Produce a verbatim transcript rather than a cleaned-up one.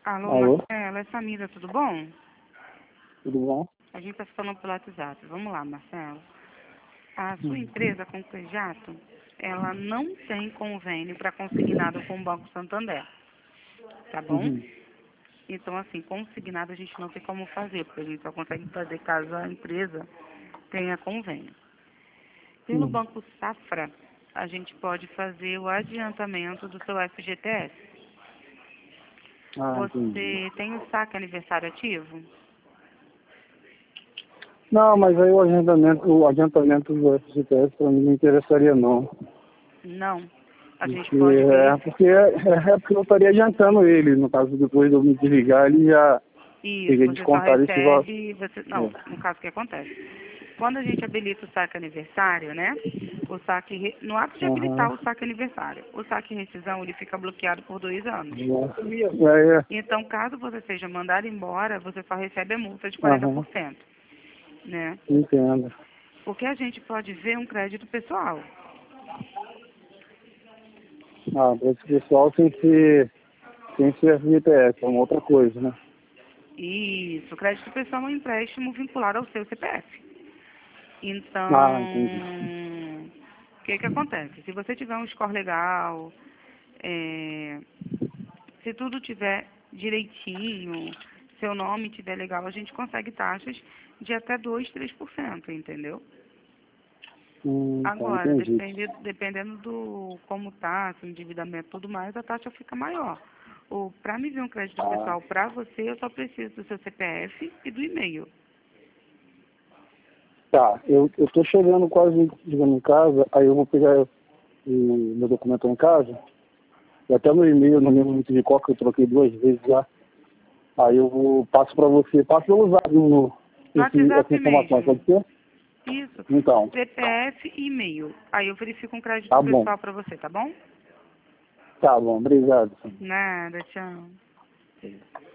Alô, Alô? Marcelo, é Samira, tudo bom? Tudo bom? A gente está falando pelo WhatsApp. Vamos lá, Marcelo. A sua Hum. empresa, com o Crejato, ela não tem convênio para consignado com o Banco Santander, tá bom? Uhum. Então, assim, consignado a gente não tem como fazer, porque a gente só consegue fazer caso a empresa tenha convênio. Pelo Uhum. Banco Safra, a gente pode fazer o adiantamento do seu F G T S. Ah, entendi. Você tem o saque aniversário ativo? Não, mas aí o adiantamento, o adiantamento do F G T S para mim não interessaria não. Não. A gente Porque pode é ver porque, é porque eu estaria adiantando ele. No caso, depois de eu me desligar, ele já isso, teria você só descontado esse valor. recebe, você, não, É. no caso o que acontece? Quando a gente habilita o saque aniversário, né? O saque, re- no ato de Aham. habilitar o saque aniversário, o saque rescisão, ele fica bloqueado por dois anos. É, é. Então, caso você seja mandado embora, você só recebe a multa de quarenta por Aham. cento, né? Entendo. Porque a gente pode ver um crédito pessoal. Ah, para esse pessoal tem que ser, tem que ser F G T S, é uma outra coisa, né? Isso, crédito pessoal é um empréstimo vinculado ao seu C P F. Ah, Então, entendi. o que que acontece? Se você tiver um score legal, é, se tudo tiver direitinho, seu nome tiver legal, a gente consegue taxas de até dois, três por cento, entendeu? Hum, tá, Agora, entendi. depende, dependendo do como tá, se o endividamento e tudo mais, a taxa fica maior. Para me ver um crédito Ah. pessoal para você, eu só preciso do seu C P F e do e-mail. Tá, eu, eu tô chegando quase, digamos, em casa, aí eu vou pegar o meu documento em casa, e até no e-mail, no mesmo muito de coca, eu troquei duas vezes já, aí eu vou, passo pra você, passo pelo zap no, No esse, essa WhatsApp informação, mesmo. pode ser? Isso. Então, C P F e e-mail. Aí eu verifico um crédito tá bom, pessoal para você, tá bom? tá bom, obrigado. Nada, tchau.